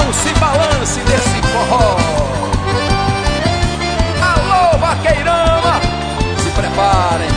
Não se balance nesse forró. Alô, vaqueirama, se preparem.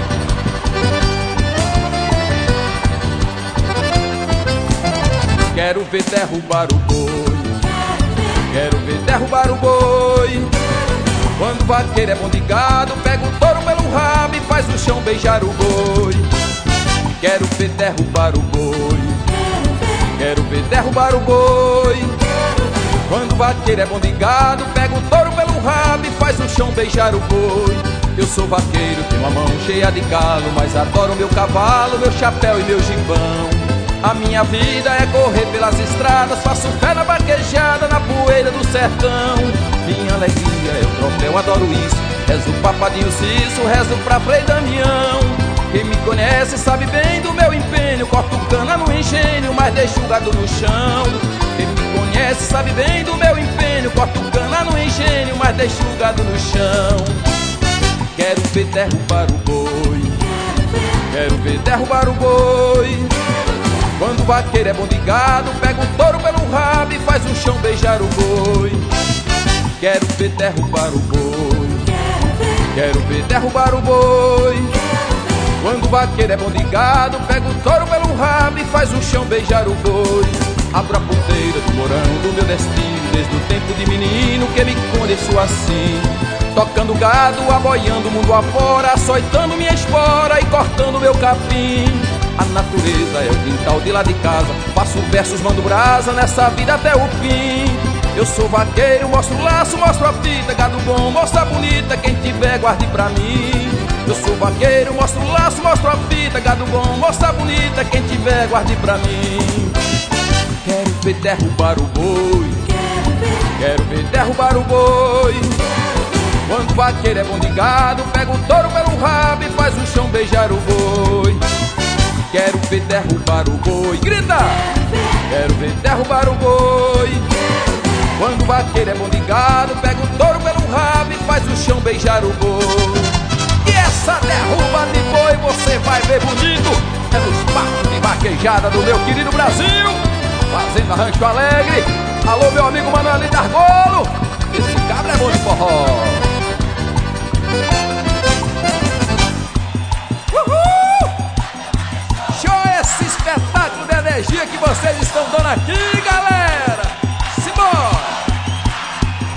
Quero ver derrubar o boi, quero ver derrubar o boi. Quando o vaqueiro é bom de gado, pega o touro pelo rabo e faz o chão beijar o boi. Quero ver derrubar o boi, quero ver derrubar o boi. Quando o vaqueiro é bom de gado, pega o touro pelo rabo e faz o chão beijar o boi. Eu sou vaqueiro, tenho a mão cheia de galo, mas adoro meu cavalo, meu chapéu e meu gibão. A minha vida é correr pelas estradas, faço fé na vaquejada, na poeira do sertão. Minha alegria é o troféu, adoro isso. Rezo pra Padinho Cício, rezo pra Frei Damião. Quem me conhece sabe bem do meu empenho, corto cana no engenho, mas deixo o gado no chão. Quem me conhece sabe bem do meu empenho, corto cana no engenho, mas deixo o gado no chão. Quero ver derrubar o boi, quero ver derrubar o boi. Quando o vaqueiro é bom de gado, pega o touro pelo rabo e faz o chão beijar o boi. Quero ver derrubar o boi, quero ver derrubar o boi. Quando o vaqueiro é bom de gado, pega o touro pelo rabo e faz o chão beijar o boi. Abro a ponteira do morão do meu destino, desde o tempo de menino que me conheço assim. Tocando gado, aboiando o mundo afora, açoitando minha espora e cortando meu capim. A natureza é o quintal de lá de casa, faço versos, mando brasa nessa vida até o fim. Eu sou vaqueiro, mostro o laço, mostro a fita, gado bom, moça bonita, quem tiver guarde pra mim. Eu sou vaqueiro, mostro o laço, mostro a fita, gado bom, moça bonita, quem tiver guarde pra mim. Quero ver derrubar o boi, quero ver derrubar o boi. Quando o vaqueiro é bom de gado, pega o touro pelo rabo e faz o chão beijar o boi. Quero ver derrubar o boi, grita! Quero ver derrubar o boi. Quando o vaqueiro é bom de gado, pega o touro pelo rabo e faz o chão beijar o boi. E essa derruba de boi você vai ver bonito é nos parques de vaquejada do meu querido Brasil. Fazenda Rancho Alegre. Alô, meu amigo Manuel D'Argolo. Esse cabra é bom de forró.